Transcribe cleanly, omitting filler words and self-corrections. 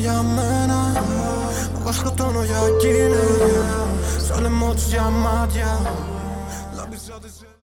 για μένα, εγώ σκοτώνω για εκείνη. Στο λαιμό τους διαμάντια.